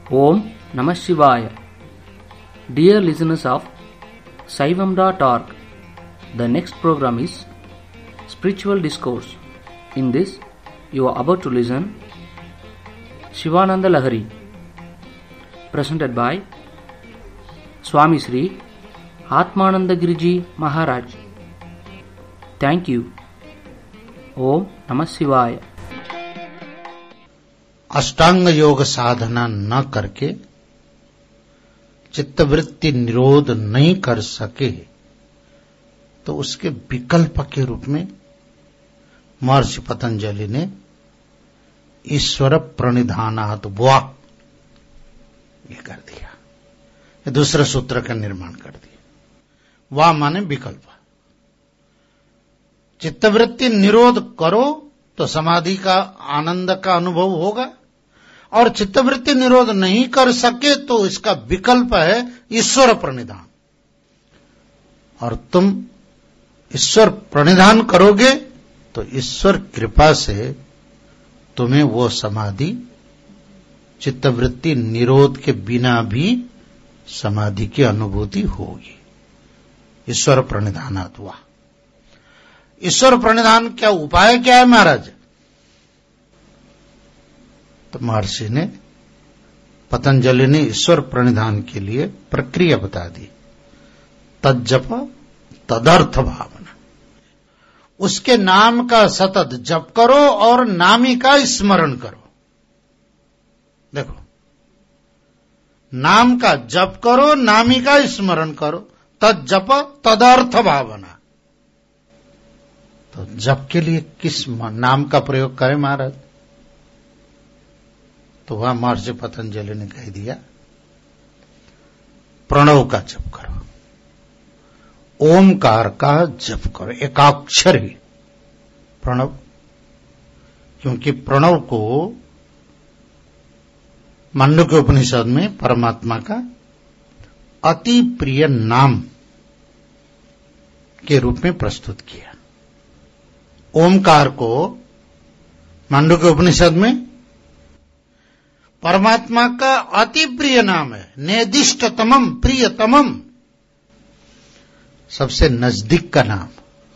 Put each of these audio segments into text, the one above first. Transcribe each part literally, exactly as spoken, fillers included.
Om Namah Shivaya. Dear listeners of Saivam dot org, the next program is Spiritual Discourse. In this, you are about to listen Shivananda Lahari, presented by Swami Sri Atmananda Giriji Maharaj. Thank you. Om Namah Shivaya. अष्टांग योग साधना न करके चित्तवृत्ति निरोध नहीं कर सके तो उसके विकल्प के रूप में महर्षि पतंजलि ने ईश्वर प्रणिधानात् वा ये कर दिया। ये दूसरे सूत्र का निर्माण कर दिया। वा माने विकल्प। चित्तवृत्ति निरोध करो तो समाधि का आनंद का अनुभव होगा, और चित्तवृत्ति निरोध नहीं कर सके तो इसका विकल्प है ईश्वर प्रणिधान। और तुम ईश्वर प्रणिधान करोगे तो ईश्वर कृपा से तुम्हें वो समाधि चित्तवृत्ति निरोध के बिना भी समाधि की अनुभूति होगी। ईश्वर प्रणिधानात् वा। ईश्वर प्रणिधान क्या उपाय क्या है महाराज? तो महर्षि ने पतंजलि ने ईश्वर प्रणिधान के लिए प्रक्रिया बता दी। तज्जप तदर्थ भावना। उसके नाम का सतत जप करो और नामी का स्मरण करो। देखो, नाम का जप करो, नामी का स्मरण करो। तज्जप तदर्थ भावना। तो जप के लिए किस नाम का प्रयोग करें महाराज? तो वहां महर्षि पतंजलि ने कह दिया प्रणव का जप करो, ओमकार का जप करो, एकाक्षर ही प्रणव। क्योंकि प्रणव को मांडुक्य उपनिषद में परमात्मा का अति प्रिय नाम के रूप में प्रस्तुत किया। ओमकार को मांडुक्य उपनिषद में परमात्मा का अति प्रिय नाम है, निर्दिष्टतमम प्रियतमम, सबसे नजदीक का नाम।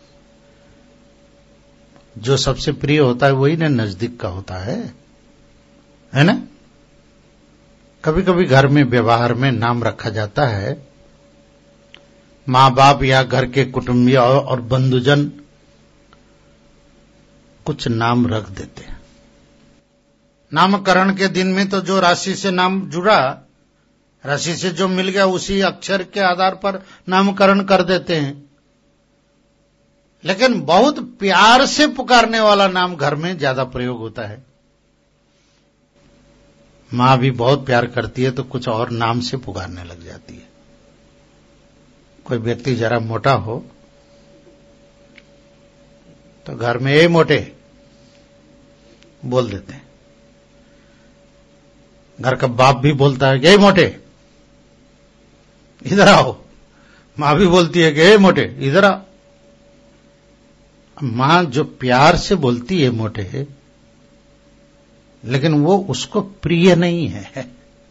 जो सबसे प्रिय होता है वही ना नजदीक का होता है, है ना? कभी कभी घर में व्यवहार में नाम रखा जाता है, माँ बाप या घर के कुटुंबीय और बंधुजन कुछ नाम रख देते हैं। नामकरण के दिन में तो जो राशि से नाम जुड़ा, राशि से जो मिल गया उसी अक्षर के आधार पर नामकरण कर देते हैं। लेकिन बहुत प्यार से पुकारने वाला नाम घर में ज्यादा प्रयोग होता है। मां भी बहुत प्यार करती है तो कुछ और नाम से पुकारने लग जाती है। कोई व्यक्ति जरा मोटा हो तो घर में ए मोटे बोल देते हैं। घर का बाप भी बोलता है कि ए मोटे इधर आओ, मां भी बोलती है कि ए मोटे इधर आओ। मां जो प्यार से बोलती है मोटे, लेकिन वो उसको प्रिय नहीं है।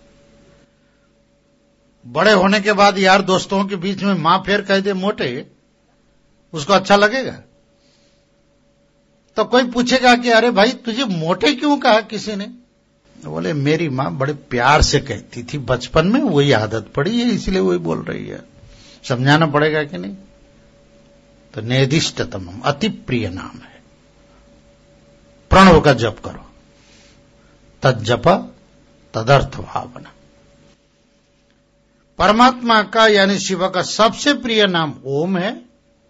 बड़े होने के बाद यार दोस्तों के बीच में मां फिर कह दे मोटे, उसको अच्छा लगेगा? तो कोई पूछेगा कि अरे भाई तुझे मोटे क्यों कहा किसी ने? तो बोले मेरी मां बड़े प्यार से कहती थी, बचपन में वही आदत पड़ी है इसलिए वही बोल रही है। समझाना पड़ेगा कि नहीं? तो निर्दिष्टतम अति प्रिय नाम है। प्रणव का जप करो, तज्जप तदर्थ भावना। परमात्मा का यानी शिव का सबसे प्रिय नाम ओम है।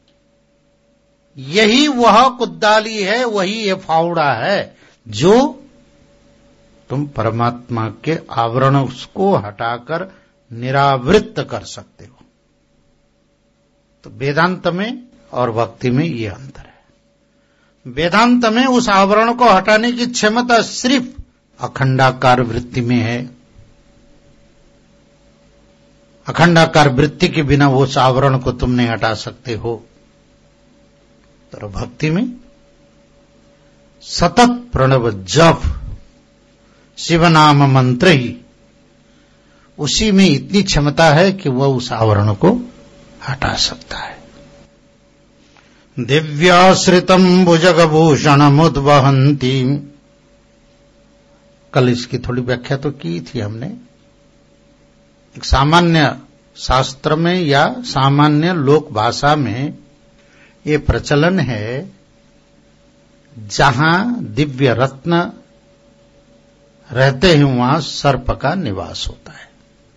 यही वह कुद्दाली है, वही ये फावड़ा है जो तुम परमात्मा के आवरण को हटाकर निरावृत्त कर सकते हो। तो वेदांत में और भक्ति में ये अंतर है। वेदांत में उस आवरण को हटाने की क्षमता सिर्फ अखंडाकार वृत्ति में है। अखंडाकार वृत्ति के बिना वो उस आवरण को तुम नहीं हटा सकते हो। तो भक्ति में सतत प्रणव जप शिव नाम मंत्र ही उसी में इतनी क्षमता है कि वह उस आवरण को हटा सकता है। दिव्याश्रितम भुजगभूषणमुद्वहन्ती, कल इसकी थोड़ी व्याख्या तो की थी हमने। एक सामान्य शास्त्र में या सामान्य लोक भाषा में ये प्रचलन है, जहां दिव्य रत्न रहते हैं वहां सर्प का निवास होता है,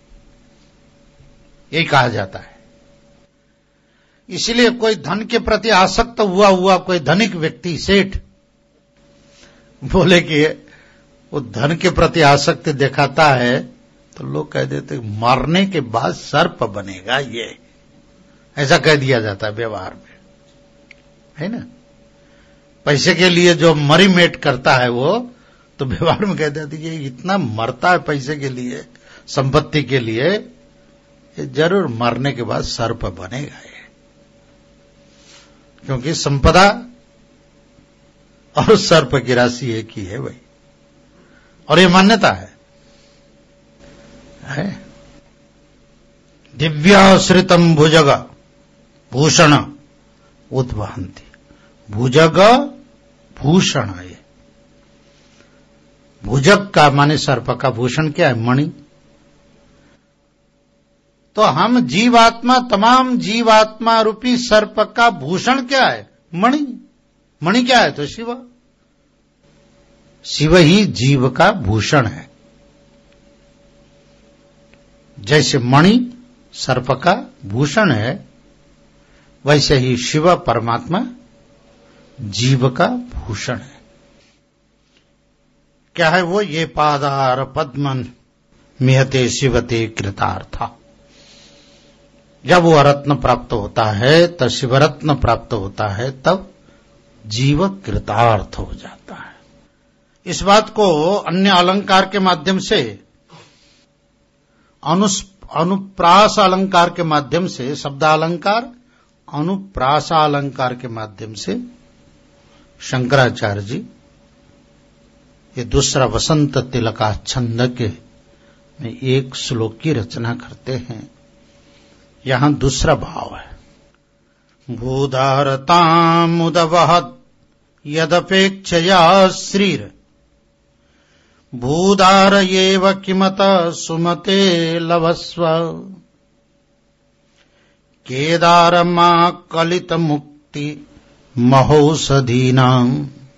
ये कहा जाता है। इसलिए कोई धन के प्रति आसक्त हुआ हुआ कोई धनिक व्यक्ति, सेठ, बोले कि वो धन के प्रति आसक्ति दिखाता है, तो लोग कह देते मरने के बाद सर्प बनेगा, ये ऐसा कह दिया जाता है व्यवहार में, है ना। पैसे के लिए जो मरी मेट करता है वो तो व्यवहार में कह देते ये इतना मरता है पैसे के लिए, संपत्ति के लिए, ये जरूर मरने के बाद सर्प बनेगा ये, क्योंकि संपदा और सर्प की राशि एक ही है भाई, और ये मान्यता है, है? दिव्याश्रितम भुजग भूषण उद्वहन्ति, भुजग भूषण है। भुजग का माने सर्प का, भूषण क्या है? मणि। तो हम जीवात्मा, तमाम जीवात्मा रूपी सर्प का भूषण क्या है? मणि। मणि क्या है? तो शिव। शिव ही जीव का भूषण है। जैसे मणि सर्प का भूषण है, वैसे ही शिव परमात्मा जीव का भूषण है। क्या है वो? ये पादार पद्मन मिहते शिवते कृतार्था। जब वो रत्न प्राप्त होता है, तब शिवरत्न प्राप्त होता है, तब जीव कृतार्थ हो जाता है। इस बात को अन्य अलंकार के माध्यम से, अनुस अनुप्रास अलंकार के माध्यम से, शब्दालंकार अनुप्रासालंकार के माध्यम से शंकराचार्य जी ये दूसरा वसंत तिलका छंद के में एक श्लोक की रचना करते हैं। यहां दूसरा भाव है, भूधारतामुदवहत् यदपेक्षया श्रीर भूधार एव किमत सुमते लभस्व केदारमा कलित मुक्ति महौषधीनां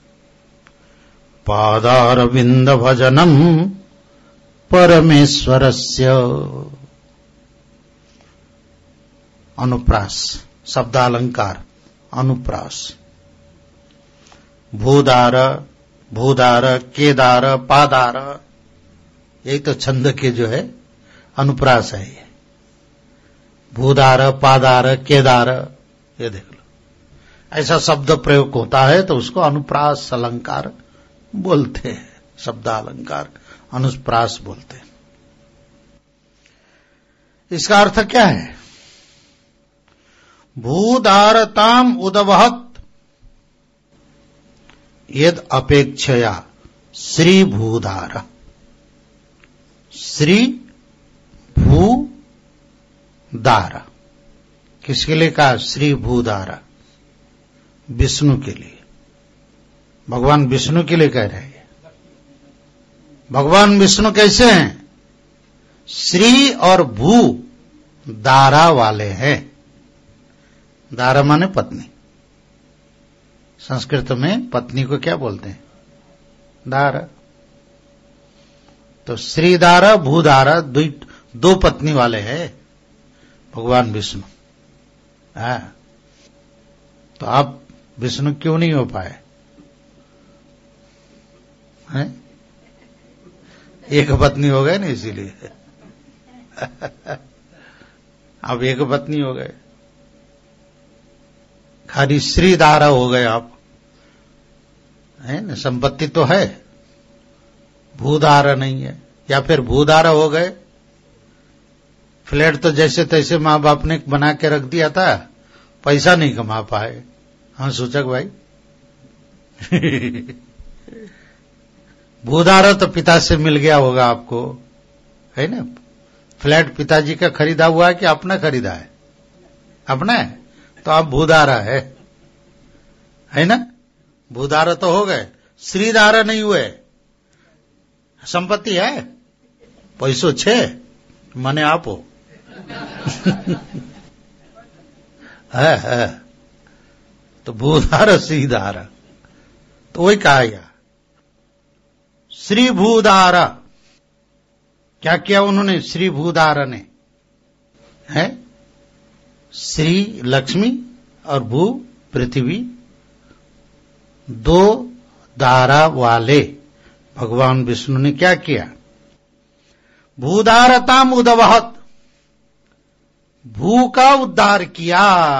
पादारविंद भजनम परमेश्वरस्य। अनुप्रास शब्दालंकार, अनुप्रास। भूदार, भूदार, केदार, पादार, यही तो छंद के जो है अनुप्रास है। ये भूदार, पादार, केदार, ये देख लो, ऐसा शब्द प्रयोग होता है तो उसको अनुप्रास अलंकार बोलते हैं, शब्दालंकार अनुप्रास बोलते हैं। इसका अर्थ क्या है? भूधारताम उदवहत् यद अपेक्षया श्री भूधार। श्री भूधार किसके लिए कहा? श्री भूधार विष्णु के लिए, भगवान विष्णु के लिए कह रहे हैं। भगवान विष्णु कैसे हैं? श्री और भू दारा वाले हैं। दारा माने पत्नी। संस्कृत में पत्नी को क्या बोलते हैं? दारा। तो श्रीदारा भूदारा दो पत्नी वाले हैं भगवान विष्णु। हाँ, तो आप विष्णु क्यों नहीं हो पाए? हैं? एक पत्नी हो गए ना, इसीलिए अब एक पत्नी हो गए, खाली श्रीदारा हो गए आप, है ना। संपत्ति तो है, भूदारा नहीं है। या फिर भूदारा हो गए, फ्लैट तो जैसे तैसे माँ बाप ने बना के रख दिया था, पैसा नहीं कमा पाए। हाँ सूचक भाई भूदारा तो पिता से मिल गया होगा आपको, है ना। फ्लैट पिताजी का खरीदा हुआ है कि अपना खरीदा है? अपना है, तो आप भूधारा है, है ना? भूधारा तो हो गए, श्रीधारा नहीं हुए। संपत्ति है, पैसो छे, मने आपो है, है तो भूधारा श्रीधारा, तो वही कहा गया श्री भूधारा। क्या किया उन्होंने? श्री भूधारा ने है श्री लक्ष्मी और भू पृथ्वी, दो धारा वाले भगवान विष्णु ने क्या किया? भूधारताम उदवहत, भू का उद्धार किया।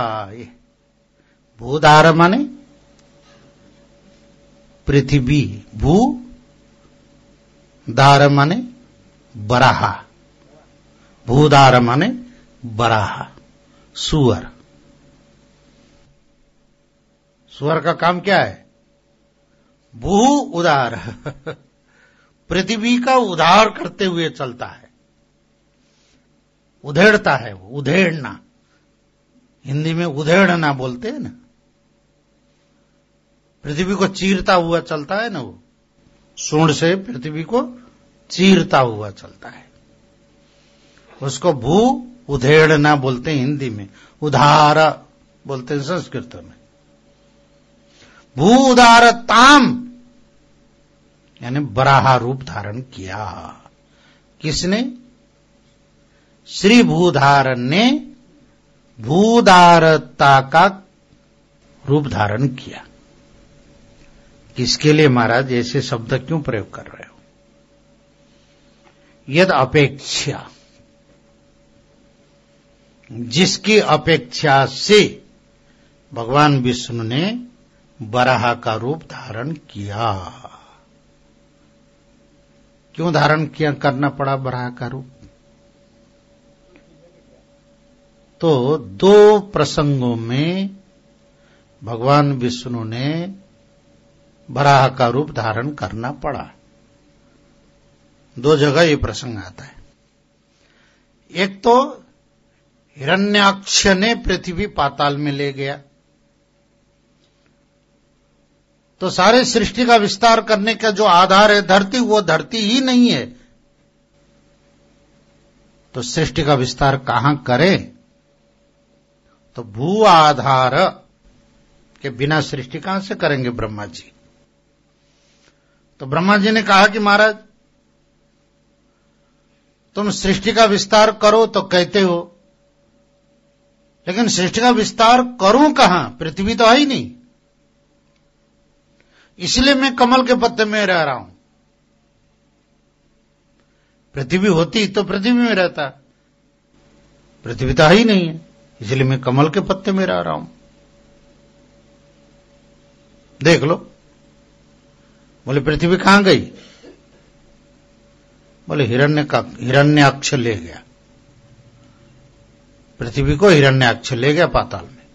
भूधार माने पृथ्वी, भू धार माने बराहा, भूधार माने बराहा, सुअर। सुअर का काम क्या है? भू उदार पृथ्वी का उद्धार करते हुए चलता है, उधेड़ता है वो, उधेड़ना, हिंदी में उधेड़ना बोलते हैं ना। पृथ्वी को चीरता हुआ चलता है ना, वो सूंड से पृथ्वी को चीरता हुआ चलता है, उसको भू उधेड़ना बोलते हैं हिंदी में, उधार बोलते हैं संस्कृत में। भू उदारताम यानी बराहा रूप धारण किया। किसने? श्री भूधारण ने भूधारता का रूप धारण किया। किसके लिए महाराज ऐसे शब्द क्यों प्रयोग कर रहे हो? यद अपेक्षा, जिसकी अपेक्षा से भगवान विष्णु ने बराह का रूप धारण किया। क्यों धारण किया करना पड़ा बराह का रूप? तो दो प्रसंगों में भगवान विष्णु ने बराह का रूप धारण करना पड़ा। दो जगह ये प्रसंग आता है। एक तो हिरण्याक्ष ने पृथ्वी पाताल में ले गया, तो सारे सृष्टि का विस्तार करने का जो आधार है धरती, वो धरती ही नहीं है, तो सृष्टि का विस्तार कहां करे? तो भू आधार के बिना सृष्टि कहां से करेंगे ब्रह्मा जी? तो ब्रह्मा जी ने कहा कि महाराज तुम सृष्टि का विस्तार करो तो कहते हो, लेकिन सृष्टि का विस्तार करूं कहां? पृथ्वी तो है ही नहीं, इसलिए मैं कमल के पत्ते में रह रहा हूं। पृथ्वी होती तो पृथ्वी में रहता, पृथ्वी तो है ही नहीं है, इसलिए मैं कमल के पत्ते में रह रहा हूं। देख लो। बोले पृथ्वी कहां गई? बोले हिरण्य का हिरण्याक्ष ले गया, पृथ्वी को हिरण्याक्ष ले गया पाताल में।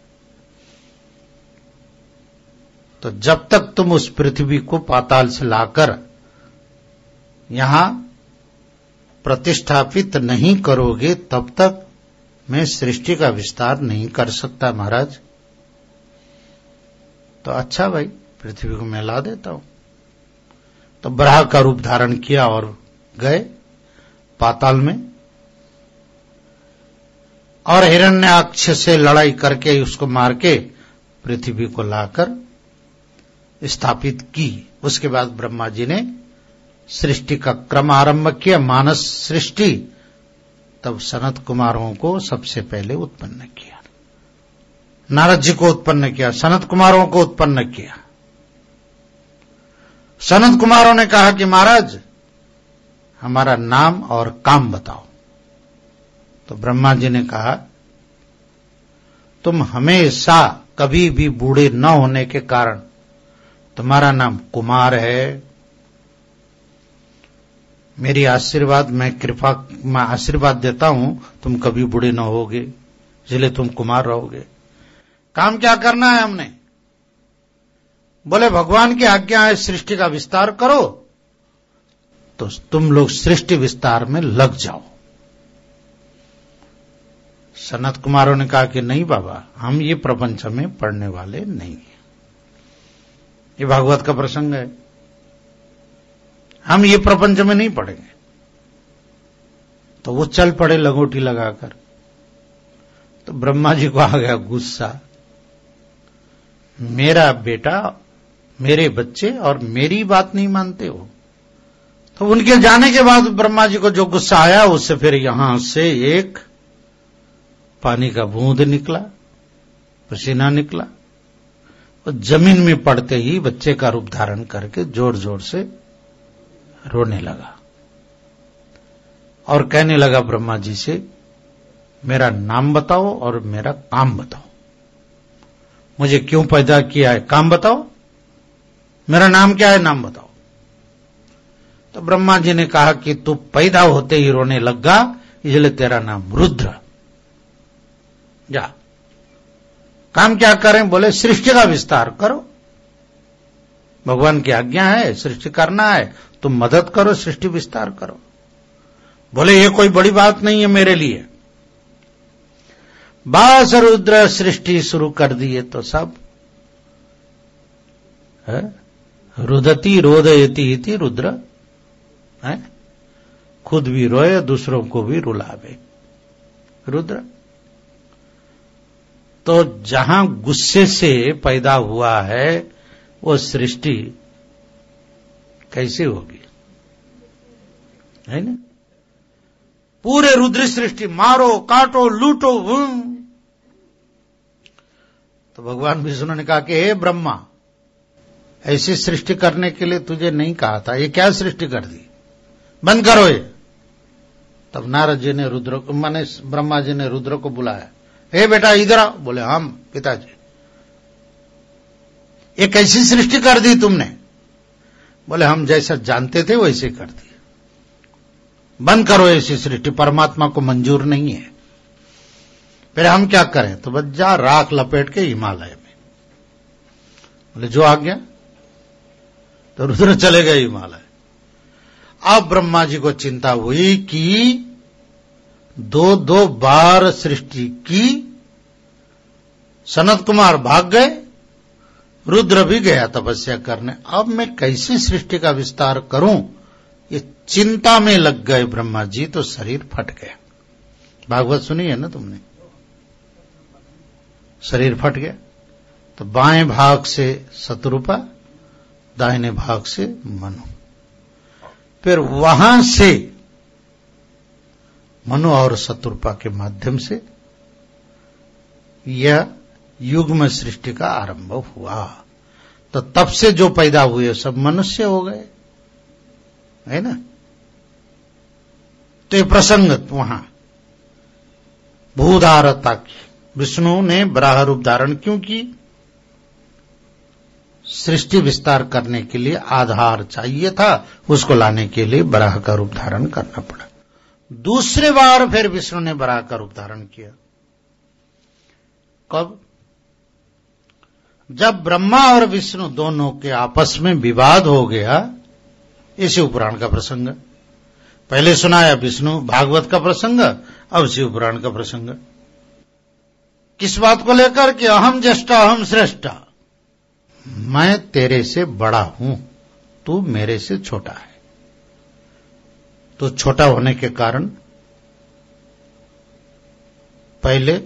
तो जब तक तुम उस पृथ्वी को पाताल से लाकर यहां प्रतिष्ठापित नहीं करोगे, तब तक मैं सृष्टि का विस्तार नहीं कर सकता महाराज। तो अच्छा भाई, पृथ्वी को मैं ला देता हूं। तो बराह का रूप धारण किया और गए पाताल में, और हिरण्याक्ष से लड़ाई करके उसको मार के पृथ्वी को लाकर स्थापित की। उसके बाद ब्रह्मा जी ने सृष्टि का क्रम आरंभ किया, मानस सृष्टि। तब सनत कुमारों को सबसे पहले उत्पन्न किया, नारद जी को उत्पन्न किया, सनत कुमारों को उत्पन्न किया। सनत कुमारों ने कहा कि महाराज हमारा नाम और काम बताओ। तो ब्रह्मा जी ने कहा तुम हमेशा कभी भी बूढ़े न होने के कारण तुम्हारा नाम कुमार है। मेरी आशीर्वाद, मैं कृपा, मैं आशीर्वाद देता हूं, तुम कभी बूढ़े न होगे, इसलिए तुम कुमार रहोगे। काम क्या करना है हमने? बोले भगवान की आज्ञा है सृष्टि का विस्तार करो, तो तुम लोग सृष्टि विस्तार में लग जाओ। सनत कुमारों ने कहा कि नहीं बाबा, हम ये प्रपंच में पढ़ने वाले नहीं हैं। ये भागवत का प्रसंग है, हम ये प्रपंच में नहीं पढ़ेंगे। तो वो चल पड़े लंगोटी लगाकर। तो ब्रह्मा जी को आ गया गुस्सा, मेरा बेटा, मेरे बच्चे और मेरी बात नहीं मानते हो। तो उनके जाने के बाद ब्रह्मा जी को जो गुस्सा आया, उससे फिर यहां से एक पानी का बूंद निकला, पसीना निकला, और जमीन में पड़ते ही बच्चे का रूप धारण करके जोर जोर से रोने लगा और कहने लगा ब्रह्मा जी से, मेरा नाम बताओ और मेरा काम बताओ। मुझे क्यों पैदा किया है, काम बताओ। मेरा नाम क्या है, नाम बताओ। तो ब्रह्मा जी ने कहा कि तू पैदा होते ही रोने लगा, इसलिए तेरा नाम रुद्र। जा, काम क्या करें? बोले सृष्टि का विस्तार करो। भगवान की आज्ञा है, सृष्टि करना है, तुम मदद करो, सृष्टि विस्तार करो। बोले ये कोई बड़ी बात नहीं है मेरे लिए। बस रुद्र सृष्टि शुरू कर दिए तो सब है? रुदती रोदयती इति रुद्र है? खुद भी रोए, दूसरों को भी रुलावे रुद्र। तो जहां गुस्से से पैदा हुआ है वो सृष्टि कैसे होगी, है ना? पूरे रुद्र सृष्टि मारो, काटो, लूटो। तो भगवान विष्णु ने कहा कि हे ब्रह्मा, ऐसी सृष्टि करने के लिए तुझे नहीं कहा था, ये क्या सृष्टि कर दी, बंद करो ये। तब नारद जी ने रुद्र को, माने ब्रह्मा जी ने रुद्र को बुलाया, हे बेटा इधर आओ। बोले हम पिताजी, ये कैसी सृष्टि कर दी तुमने? बोले हम जैसा जानते थे वैसे कर दी, बंद करो ऐसी सृष्टि, परमात्मा को मंजूर नहीं है। फिर हम क्या करें? तो बस जा राख लपेट के हिमालय में। बोले जो आ गया। तो रुद्र चले गए हिमालय। अब ब्रह्मा जी को चिंता हुई कि दो दो बार सृष्टि की, सनत कुमार भाग गए, रुद्र भी गया तपस्या करने। अब मैं कैसी सृष्टि का विस्तार करूं, ये चिंता में लग गए ब्रह्मा जी। तो शरीर फट गया। भागवत सुनी है ना तुमने? शरीर फट गया। तो बाएं भाग से शत्रुपा, दाहिने भाग से मनु। फिर वहां से मनु और शत्रुपा के माध्यम से यह युग्म सृष्टि का आरंभ हुआ। तो तब से जो पैदा हुए सब मनुष्य हो गए, है ना? तो ये प्रसंग वहां भूधारता की, विष्णु ने वराह रूप धारण क्यों की? सृष्टि विस्तार करने के लिए आधार चाहिए था, उसको लाने के लिए वराह का रूप धारण करना पड़ा। दूसरे बार फिर विष्णु ने वराह का रूप धारण किया। कब? जब ब्रह्मा और विष्णु दोनों के आपस में विवाद हो गया। ये शिव पुराण का प्रसंग, पहले सुनाया विष्णु भागवत का प्रसंग, अब शिव पुराण का प्रसंग। किस बात को लेकर कि अहम ज्येष्ठा अहम श्रेष्ठा, मैं तेरे से बड़ा हूं, तू मेरे से छोटा है। तो छोटा होने के कारण पहले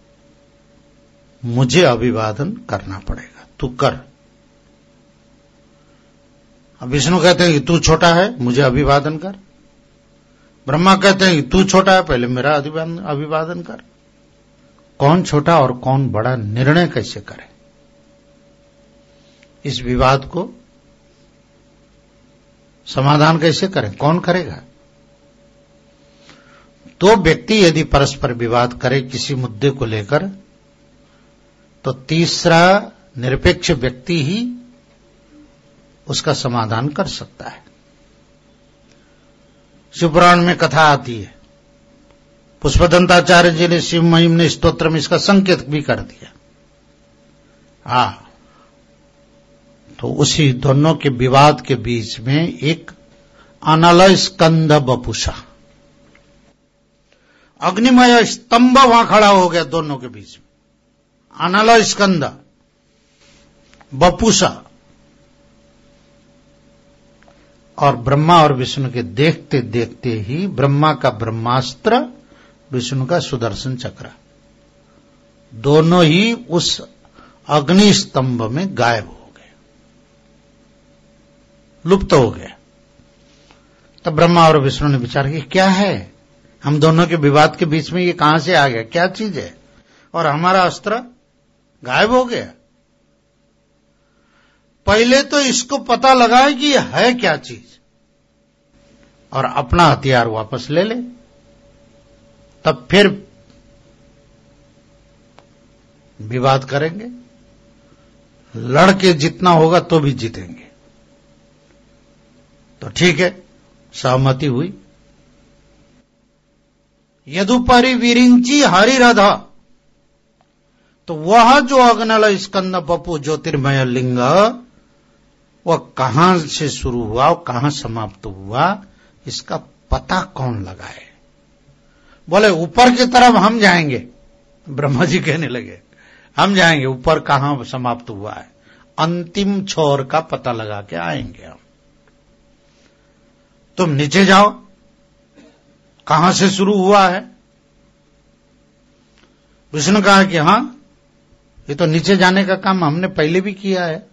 मुझे अभिवादन करना पड़ेगा, तू कर। अब विष्णु कहते हैं कि तू छोटा है, मुझे अभिवादन कर। ब्रह्मा कहते हैं कि तू छोटा है, पहले मेरा अभिवादन कर। कौन छोटा और कौन बड़ा निर्णय कैसे करें? इस विवाद को समाधान कैसे करें? कौन करेगा? दो व्यक्ति यदि परस्पर विवाद करे किसी मुद्दे को लेकर, तो तीसरा निरपेक्ष व्यक्ति ही उसका समाधान कर सकता है। शिवपुराण में कथा आती है, पुष्पदंताचार्य जी ने शिव महिम ने स्तोत्र में इसका संकेत भी कर दिया। आ तो उसी दोनों के विवाद के बीच में एक अनल स्कंद बपुषा, अग्निमय स्तंभ वहां खड़ा हो गया दोनों के बीच में, अनल स्कंद बपुसा, और ब्रह्मा और विष्णु के देखते देखते ही ब्रह्मा का ब्रह्मास्त्र, विष्णु का सुदर्शन चक्र, दोनों ही उस अग्नि स्तंभ में गायब हो गए, लुप्त हो गए। तब ब्रह्मा और विष्णु ने विचार किया क्या है, हम दोनों के विवाद के बीच में ये कहां से आ गया, क्या चीज है, और हमारा अस्त्र गायब हो गया। पहले तो इसको पता लगाए कि यह है क्या चीज, और अपना हथियार वापस ले ले, तब फिर विवाद करेंगे, लड़के जितना होगा तो भी जीतेंगे। तो ठीक है, सहमति हुई। यदुपरि विरिंची हरिरधा, तो वह जो अग्नल स्कंद बपु ज्योतिर्मय लिंग, वह कहां से शुरू हुआ और कहां समाप्त हुआ, इसका पता कौन लगाए। बोले ऊपर की तरफ हम जाएंगे, ब्रह्मा जी कहने लगे हम जाएंगे, ऊपर कहां समाप्त हुआ है, अंतिम छोर का पता लगा के आएंगे हम। तुम नीचे जाओ, कहां से शुरू हुआ है। विष्णु कहा कि हां, ये तो नीचे जाने का काम हमने पहले भी किया है,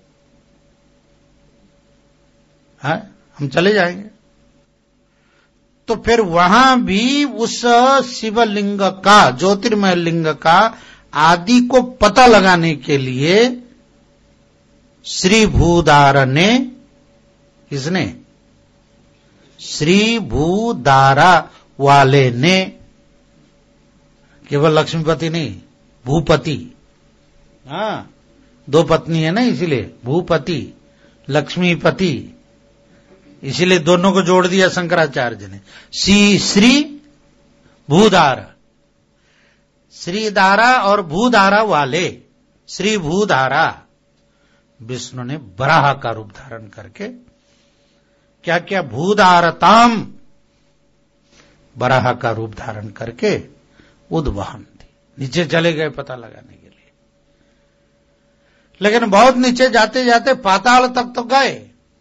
है? हम चले जाएंगे। तो फिर वहां भी उस शिवलिंग का, ज्योतिर्मय लिंग का आदि को पता लगाने के लिए श्री भूदार ने, किसने, श्री भूदारा वाले ने, केवल लक्ष्मीपति नहीं, भूपति, हाँ, दो पत्नी है ना, इसीलिए भूपति लक्ष्मीपति, इसीलिए दोनों को जोड़ दिया शंकराचार्य ने। सी श्री भूधारा, श्रीधारा और भूधारा वाले, श्री भूधारा, विष्णु ने बराह का रूप धारण करके क्या क्या, भूधारताम, बराह का रूप धारण करके उद्वहन थी, नीचे चले गए पता लगाने के लिए। लेकिन बहुत नीचे जाते जाते पाताल तक तो गए,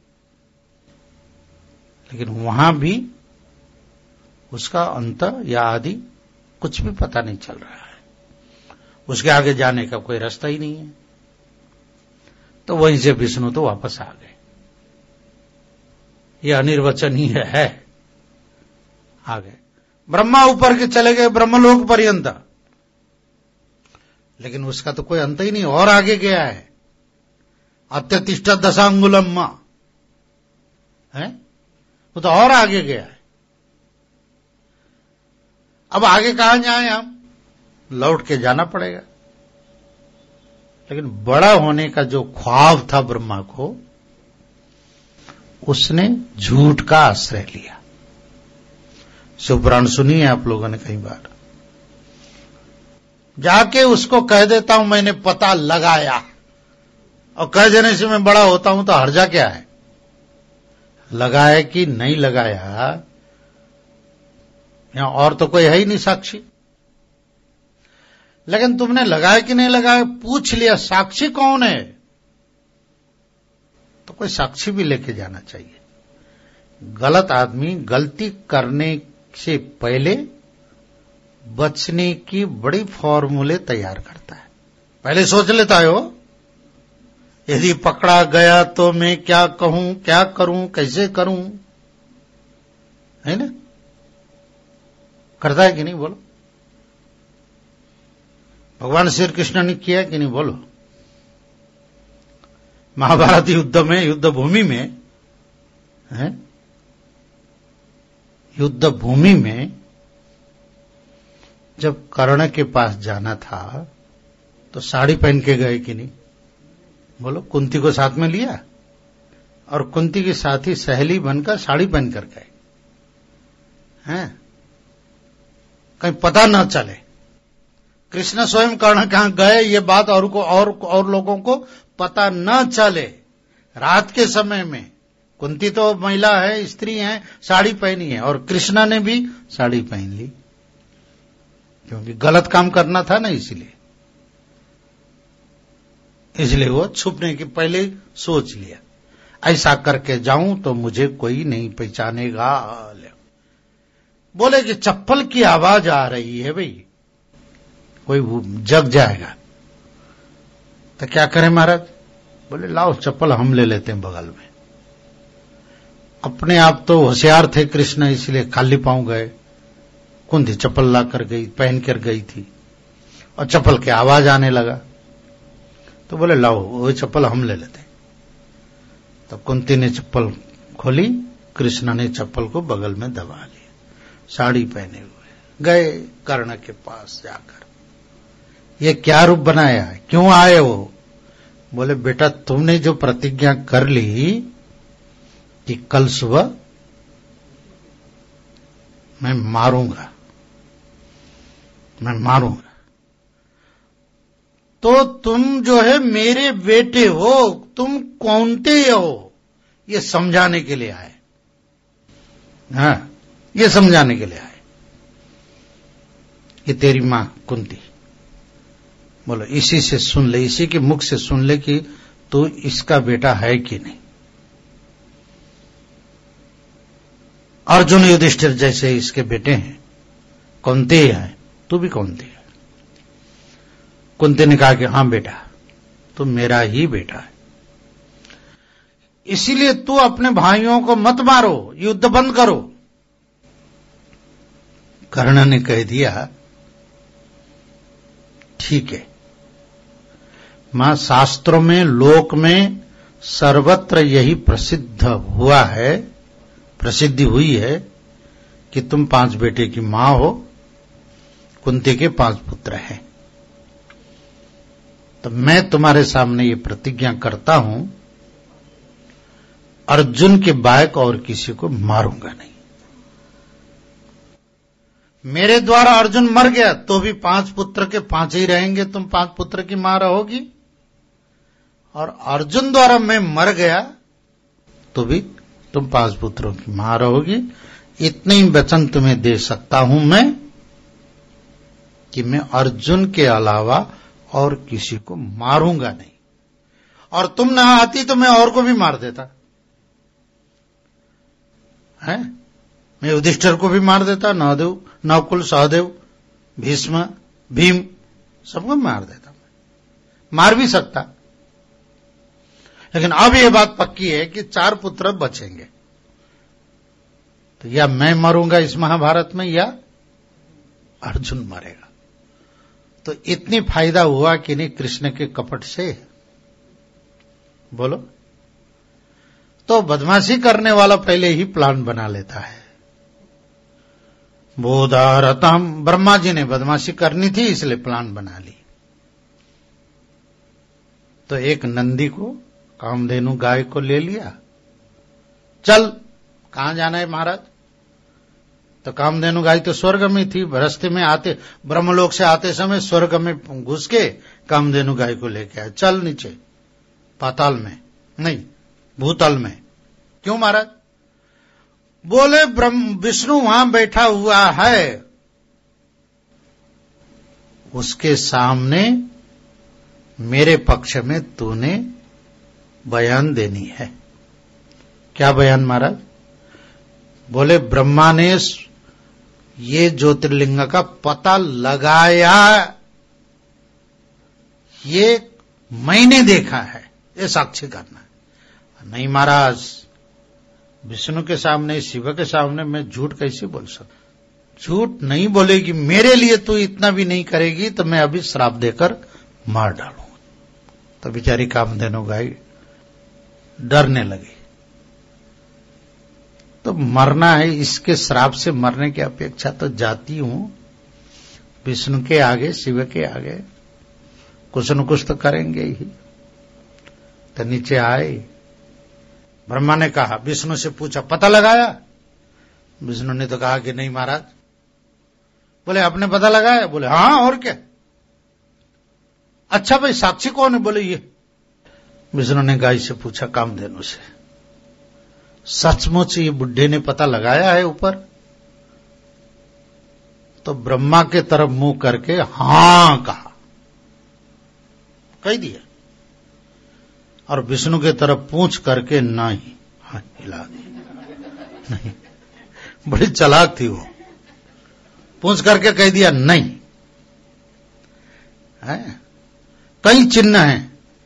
लेकिन वहां भी उसका अंत या आदि कुछ भी पता नहीं चल रहा है, उसके आगे जाने का कोई रास्ता ही नहीं है। तो वहीं से विष्णु तो वापस आ गए, यह अनिर्वचनीय है, आ गए। ब्रह्मा ऊपर के चले गए ब्रह्मलोक पर्यंत, लेकिन उसका तो कोई अंत ही नहीं, और आगे गया है। अत्यतिष्ठ दशांगुलम है, वो तो और आगे गया है। अब आगे कहां जाएं हम, लौट के जाना पड़ेगा। लेकिन बड़ा होने का जो ख्वाब था ब्रह्मा को, उसने झूठ का आश्रय लिया। शिवपुराण सुनी है आप लोगों ने कई बार। जाके उसको कह देता हूं मैंने पता लगाया, और कह देने से मैं बड़ा होता हूं, तो हर्जा क्या है। लगाया कि नहीं लगाया, यहां और तो कोई है ही नहीं साक्षी। लेकिन तुमने लगाया कि नहीं लगाया, पूछ लिया साक्षी कौन है, तो कोई साक्षी भी लेके जाना चाहिए। गलत आदमी गलती करने से पहले बचने की बड़ी फॉर्मूले तैयार करता है। पहले सोच लेता है वो, यदि पकड़ा गया तो मैं क्या कहूं, क्या करूं, कैसे करूं, है ना, करता है कि नहीं बोलो। भगवान श्री कृष्ण ने किया कि नहीं बोलो। महाभारत युद्ध में, युद्ध भूमि में है, युद्ध भूमि में जब कर्ण के पास जाना था तो साड़ी पहन के गए कि नहीं बोलो। कुंती को साथ में लिया और कुंती की साथी सहेली बनकर साड़ी पहन कर गए हैं, कहीं पता न चले। कृष्ण स्वयं कर्ण कहां गए ये बात और को और और लोगों को पता न चले। रात के समय में कुंती तो महिला है, स्त्री है, साड़ी पहनी है, और कृष्णा ने भी साड़ी पहन ली। क्योंकि गलत काम करना था ना, इसलिए इसलिए वो छुपने के पहले सोच लिया, ऐसा करके जाऊं तो मुझे कोई नहीं पहचानेगा। बोले कि चप्पल की आवाज आ रही है भाई, कोई जग जाएगा तो क्या करें महाराज? बोले लाओ चप्पल हम ले लेते हैं बगल में। अपने आप तो होशियार थे कृष्ण, इसलिए खाली पांव गए। कुंती चप्पल ला कर गई, पहन कर गई थी, और चप्पल की आवाज आने लगा तो बोले लाओ वो चप्पल हम ले लेते हैं। तो कुंती ने चप्पल खोली, कृष्ण ने चप्पल को बगल में दबा लिया, साड़ी पहने हुए गए कर्ण के पास जाकर, ये क्या रूप बनाया है, क्यों आए हो? बोले बेटा तुमने जो प्रतिज्ञा कर ली कि कल सुबह मैं मारूंगा, मैं मारूंगा, तो तुम जो है मेरे बेटे हो, तुम कौनते हो, ये समझाने के लिए आए। हाँ, ये समझाने के लिए आए कि तेरी मां कुंती। बोलो इसी से सुन ले, इसी के मुख से सुन ले कि तू इसका बेटा है कि नहीं। अर्जुन युधिष्ठिर जैसे इसके बेटे हैं, कौनते हैं, तू भी कौनते है। कुंती ने कहा कि हां बेटा, तू मेरा ही बेटा है, इसीलिए तू अपने भाइयों को मत मारो, युद्ध बंद करो। कर्ण ने कह दिया ठीक है मां, शास्त्रों में लोक में सर्वत्र यही प्रसिद्ध हुआ है, प्रसिद्धि हुई है कि तुम पांच बेटे की मां हो, कुंती के पांच पुत्र हैं। तो मैं तुम्हारे सामने ये प्रतिज्ञा करता हूं, अर्जुन के बायक और किसी को मारूंगा नहीं। मेरे द्वारा अर्जुन मर गया तो भी पांच पुत्र के पांच ही रहेंगे, तुम पांच पुत्र की मां रहोगी, और अर्जुन द्वारा मैं मर गया तो भी तुम पांच पुत्रों की मां रहोगी। इतने ही वचन तुम्हें दे सकता हूं मैं कि मैं अर्जुन के अलावा और किसी को मारूंगा नहीं, और तुम ना आती तो मैं और को भी मार देता है। मैं युधिष्ठिर को भी मार देता, नवदेव, नवकुल, सहदेव, भीष्म, भीम, सबको मार देता, मार भी सकता। लेकिन अब यह बात पक्की है कि चार पुत्र बचेंगे, तो या मैं मरूंगा इस महाभारत में या अर्जुन मरेगा। तो इतनी फायदा हुआ कि नहीं कृष्ण के कपट से, बोलो। तो बदमाशी करने वाला पहले ही प्लान बना लेता है। बोधारतम, ब्रह्मा जी ने बदमाशी करनी थी इसलिए प्लान बना ली। तो एक नंदी को, कामधेनु गाय को ले लिया, चल कहां जाना है महाराज? तो कामधेनु गाय तो स्वर्ग में थी, रास्ते में आते, ब्रह्मलोक से आते समय स्वर्ग में घुस के कामधेनु गाय को लेके आए, चल नीचे पाताल में, नहीं भूतल में। क्यों महाराज? बोले ब्रह्म विष्णु वहां बैठा हुआ है, उसके सामने मेरे पक्ष में तूने बयान देनी है। क्या बयान महाराज? बोले ब्रह्मा ने ये ज्योतिर्लिंग का पता लगाया, ये मैंने देखा है, ये साक्षी करना है। नहीं महाराज, विष्णु के सामने, शिव के सामने मैं झूठ कैसे बोल सकता? झूठ नहीं बोलेगी, मेरे लिए तू इतना भी नहीं करेगी तो मैं अभी श्राप देकर मार डालूंगा। तो बेचारी कामधेनु गाय डरने लगी। तो मरना है, इसके श्राप से मरने की अपेक्षा तो जाती हूं विष्णु के आगे, शिव के आगे, कुछ न कुछ तो करेंगे ही। तो नीचे आए, ब्रह्मा ने कहा, विष्णु से पूछा पता लगाया? विष्णु ने तो कहा कि नहीं महाराज। बोले आपने पता लगाया? बोले हाँ, और क्या। अच्छा भाई साक्षी कौन है? बोले ये। विष्णु ने गाय से पूछा, कामधेनु से, सचमुच ये बुढ़े ने पता लगाया है ऊपर? तो तो ब्रह्मा के तरफ मुंह करके हां कहा, कह दिया, और विष्णु के तरफ पूंछ करके नहीं, हाँ हिला दी, नहीं, बड़ी चालाक थी वो, पूंछ करके कह दिया नहीं है। कई चिन्ह हैं,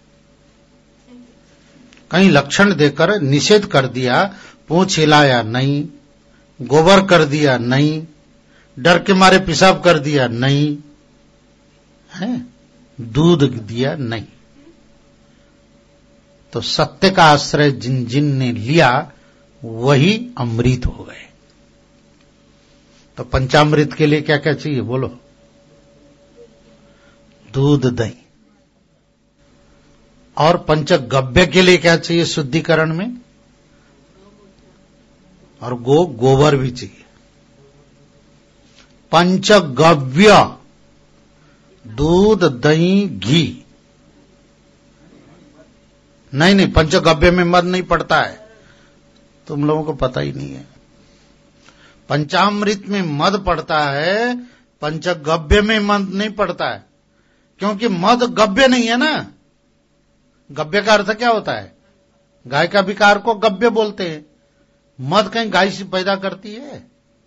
कई लक्षण देकर निषेध कर दिया, पूंछ हिलाया नहीं, गोबर कर दिया नहीं, डर के मारे पेशाब कर दिया नहीं है, दूध दिया नहीं। तो सत्य का आश्रय जिन जिन ने लिया वही अमृत हो गए। तो पंचामृत के लिए क्या क्या चाहिए बोलो? दूध, दही। और पंचगव्य के लिए क्या चाहिए शुद्धिकरण में? और गो गोबर भी चाहिए। पंचगव्य, दूध, दही, घी। नहीं नहीं, पंचगव्य में मद नहीं पड़ता है, तुम लोगों को पता ही नहीं है। पंचामृत में मद पड़ता है, पंचगव्य में मद नहीं पड़ता है, क्योंकि मद गव्य नहीं है ना। गव्य का अर्थ क्या होता है? गाय का विकार को गव्य बोलते हैं। मद कहीं गाय से पैदा करती है?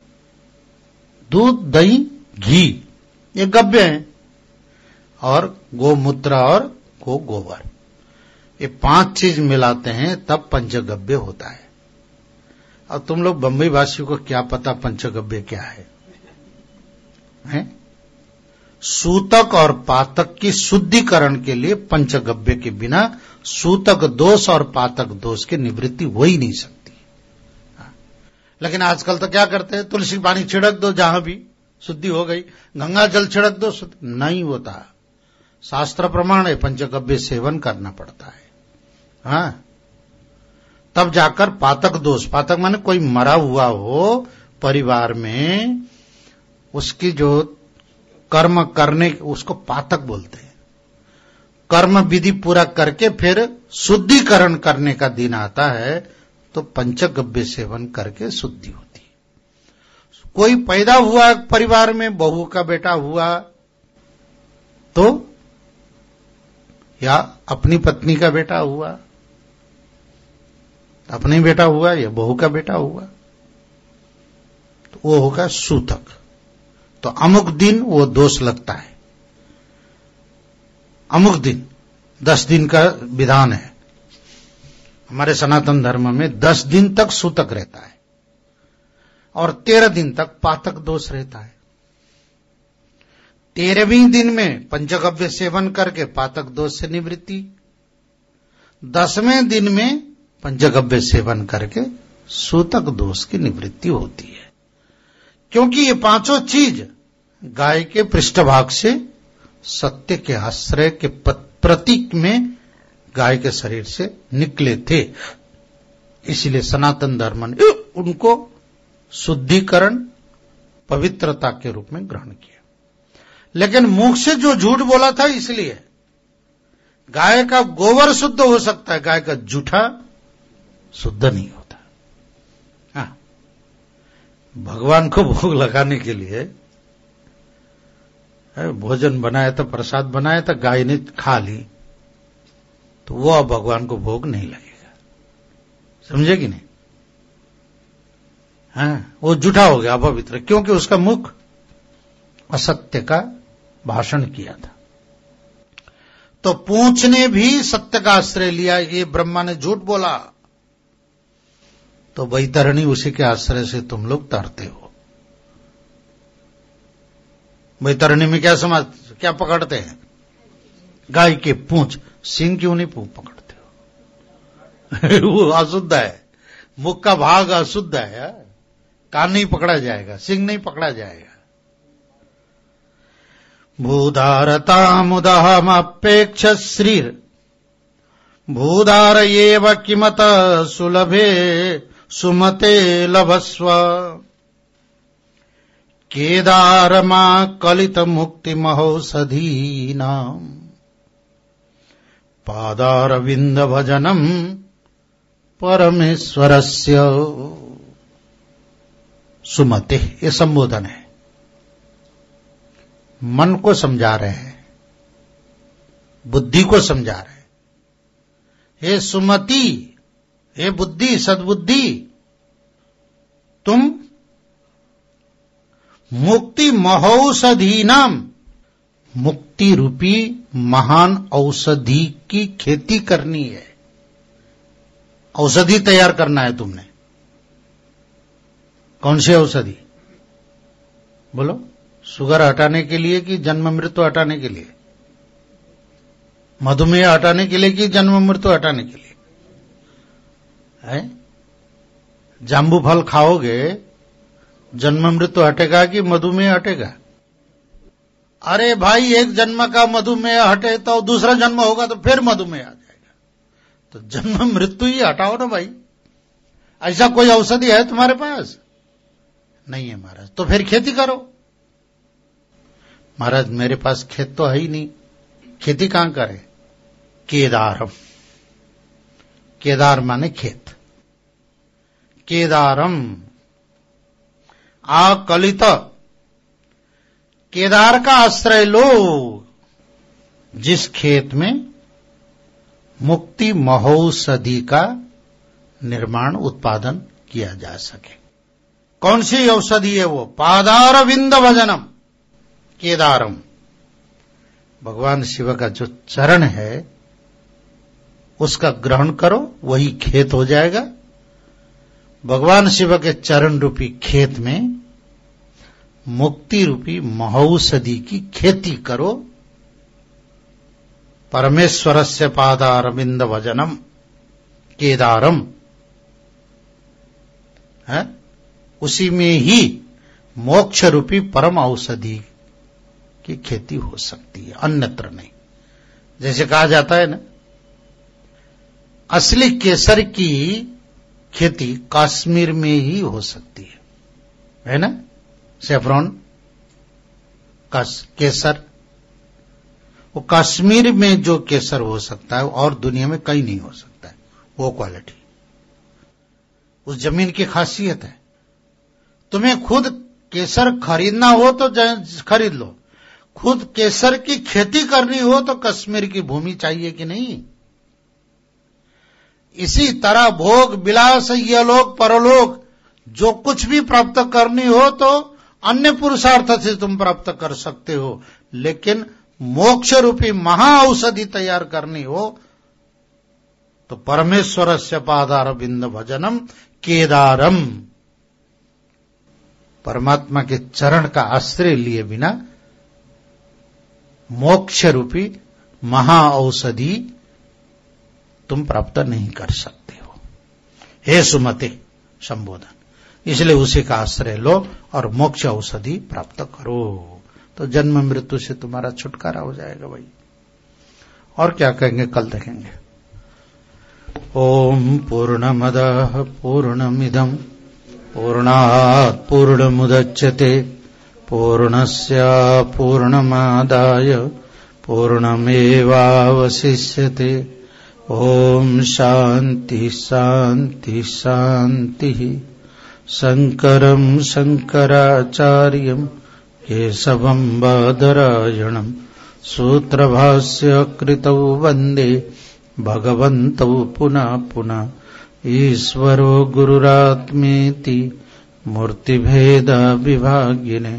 दूध, दही, घी ये गव्य है, और गोमूत्र और गो गोबर, ये पांच चीज मिलाते हैं तब पंचगव्य होता है। अब तुम लोग बंबई वासियों को क्या पता पंचगव्य क्या है, हैं? सूतक और पातक की शुद्धिकरण के लिए पंचगव्य के बिना सूतक दोष और पातक दोष की निवृत्ति हो ही नहीं सकती। लेकिन आजकल तो क्या करते हैं, तुलसी पानी छिड़क दो जहां भी, शुद्धि हो गई, गंगा जल छिड़क दो, शुद्धि नहीं होता। शास्त्र प्रमाण है, पंचगव्य सेवन करना पड़ता है। हाँ, तब जाकर पातक दोष, पातक माने कोई मरा हुआ हो परिवार में, उसकी जो कर्म करने, उसको पातक बोलते हैं। कर्म विधि पूरा करके फिर शुद्धिकरण करने का दिन आता है तो पंचगव्य सेवन करके शुद्धि होती है। कोई पैदा हुआ परिवार में, बहू का बेटा हुआ तो, या अपनी पत्नी का बेटा हुआ, अपने बेटा हुआ या बहू का बेटा हुआ, तो वो होगा सूतक। तो अमुक दिन वो दोष लगता है, अमुक दिन, दस दिन का विधान है हमारे सनातन धर्म में। दस दिन तक सूतक रहता है और तेरह दिन तक पातक दोष रहता है। तेरहवीं दिन में पंचगव्य सेवन करके पातक दोष से निवृत्ति, दसवें दिन में पंचगव्य सेवन करके सूतक दोष की निवृत्ति होती है। क्योंकि ये पांचों चीज गाय के पृष्ठभाग से सत्य के आश्रय के प्रतीक में गाय के शरीर से निकले थे, इसलिए सनातन धर्म ने उनको शुद्धिकरण, पवित्रता के रूप में ग्रहण किया। लेकिन मुख से जो झूठ बोला था, इसलिए गाय का गोबर शुद्ध हो सकता है, गाय का जूठा शुद्ध नहीं होता। हाँ, भगवान को भोग लगाने के लिए भोजन बनाया था, प्रसाद बनाया था, गाय ने खा ली, तो वो अब भगवान को भोग नहीं लगेगा। समझे कि नहीं? हाँ, वो झूठा हो गया, अपवित्र, क्योंकि उसका मुख असत्य का भाषण किया था। तो पूंछ ने भी सत्य का आश्रय लिया, ये ब्रह्मा ने झूठ बोला, तो वैतरणी उसी के आश्रय से तुम लोग तरते हो। वैतरणी में क्या समझ, क्या पकड़ते हैं? गाय के पूंछ, सिंह क्यों नहीं पकड़ते हो? वो अशुद्ध है, मुख का भाग अशुद्ध है, कान नहीं पकड़ा जाएगा, सिंह नहीं पकड़ा जाएगा। भूधारतामुदहमपेक्ष श्रीर भूधार एव किमत सुलभे सुमते लभस्व केदारमा कलित मुक्ति महौषधीनाम पादारविंद भजनम परमेश्वरस्य सुमते, ये संबोधन है। मन को समझा रहे हैं, बुद्धि को समझा रहे हैं। हे सुमति, हे बुद्धि, सद्बुद्धि, तुम मुक्ति महौषधि नाम, मुक्ति रूपी महान औषधि की खेती करनी है। औषधि तैयार करना है तुमने। कौन सी औषधि? बोलो। शुगर हटाने के लिए कि जन्म मृत्यु हटाने के लिए? मधुमेह हटाने के लिए कि जन्म मृत्यु हटाने के लिए? है? जाम्बू फल खाओगे जन्म मृत्यु हटेगा कि मधुमेह हटेगा? अरे भाई, एक जन्म का मधुमेह हटे तो दूसरा जन्म होगा तो फिर मधुमेह आ जाएगा। तो जन्म मृत्यु ही हटाओ ना भाई। ऐसा कोई औषधि है तुम्हारे पास? नहीं है महाराज। तो फिर खेती करो। महाराज मेरे पास खेत तो है ही नहीं, खेती कहां करे? केदारम। केदार माने खेत। केदारम आकलित, केदार का आश्रय लो, जिस खेत में मुक्ति महौषधि का निर्माण उत्पादन किया जा सके। कौन सी औषधि है वो? पादारविंद भजनम केदारम। भगवान शिव का जो चरण है उसका ग्रहण करो, वही खेत हो जाएगा। भगवान शिव के चरण रूपी खेत में मुक्ति रूपी महौषधि की खेती करो। परमेश्वरस्य पादारविंद भजनम केदारम है, उसी में ही मोक्ष रूपी परम औषधि की खेती हो सकती है, अन्यत्र नहीं। जैसे कहा जाता है ना, असली केसर की खेती कश्मीर में ही हो सकती है, है ना? सेफ्रॉन केसर, वो कश्मीर में जो केसर हो सकता है और दुनिया में कहीं नहीं हो सकता है वो क्वालिटी। उस जमीन की खासियत है। तुम्हें खुद केसर खरीदना हो तो खरीद लो, खुद केसर की खेती करनी हो तो कश्मीर की भूमि चाहिए कि नहीं? इसी तरह भोग विलास यलोक परलोक जो कुछ भी प्राप्त करनी हो तो अन्य पुरुषार्थ से तुम प्राप्त कर सकते हो, लेकिन मोक्ष रूपी महा औषधि तैयार करनी हो तो परमेश्वरस्य पादारविंद भजनम केदारम। परमात्मा के चरण का आश्रय लिए बिना मोक्ष रूपी महा औषधि तुम प्राप्त नहीं कर सकते हो। हे सुमते संबोधन, इसलिए उसी का आश्रय लो और मोक्ष औषधि प्राप्त करो, तो जन्म मृत्यु से तुम्हारा छुटकारा हो जाएगा भाई। और क्या कहेंगे कल देखेंगे। ओम पूर्णमदः पूर्णमिदं पूर्णात् पूर्णमुदच्यते पूर्णस्य पूर्णमादाय पूर्णमेवावशिष्यते। ओम शांति शांति शांति। शंकरं शंकराचार्यं केशवं बादरायणं सूत्रभाष्य कृतौ वन्दे भगवन्तौ पुनः पुनः। ईश्वरो गुरुरात्मेति मूर्तिभेद विभागिने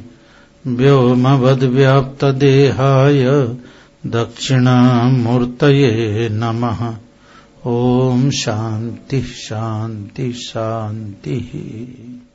व्योमवद्व्याप्तदेहाय दक्षिणामूर्तये नमः। ओम शांति शांति शांति।